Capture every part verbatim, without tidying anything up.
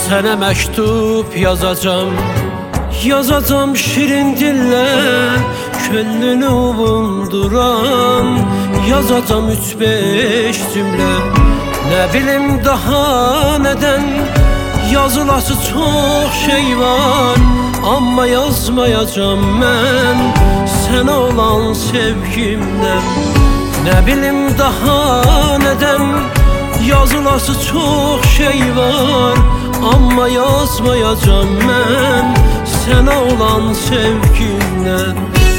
Sənə məktub yazacam, yazacam şirin dillə, könlünü ovunduran. Yazacam üç beş cümlə, nə bilim daha nədən. Yazılası çox şey var, amma yazmayacam mən sənə olan sevgimdən. Nə bilim daha nədən. Yazılası çox şey var, amma yazmayacam mən sənə olan sevgimdən.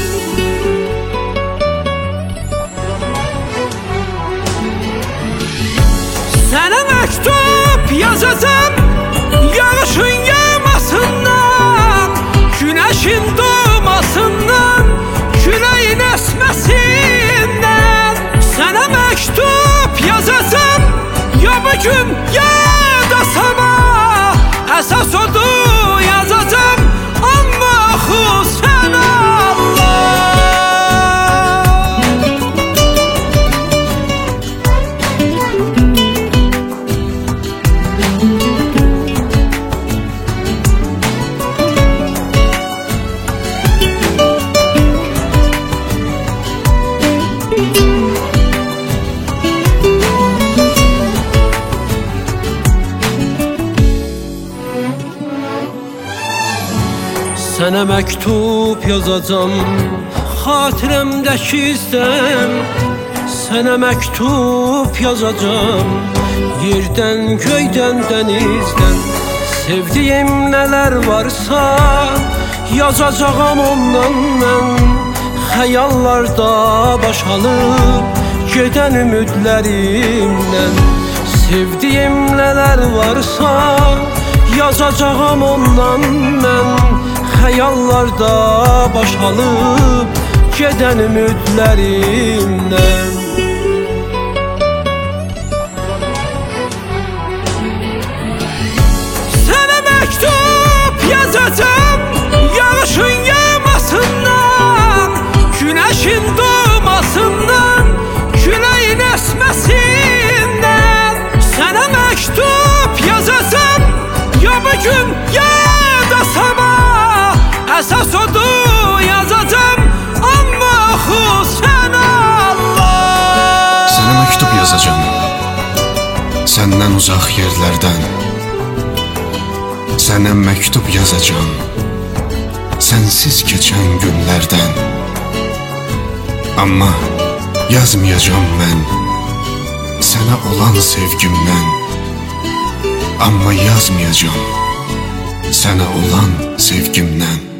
Sənə məktub yazacam, yağışın yağmasından, güneşin doğmasından, küləyin əsməsindən. Sənə məktub yazacam, ya bugün ya da sabah. Əsas odur yazacam, amma axı sən Allah. Sənə məktub yazacam, xatirəmdəki izdən. Sənə məktub yazacam, yerdən, göydən, dənizdən. Sevdiyim nələr varsa yazacağam ondan mən. Xəyallarda başalıb gedən ümidlərimdən. Sevdiyim nələr varsa yazacağam ondan mən. Xəyallarda başalıb gedən ümidlərimdən. Sənə məktub yazacam, yağışın yağmasından, güneşin doğmasından, küləyin əsməsindən. Sənə məktub yazacam, ya bugün ya da sabah. Əsas odur yazacam, amma axı sən Allah. Sənə məktub yazacam, səndən uzaq yerlərdən. Sənə məktub yazacam, sənsiz keçən günlərdən. Amma yazmayacam mən sənə olan sevgimdən. Amma yazmayacam sənə olan sevgimdən.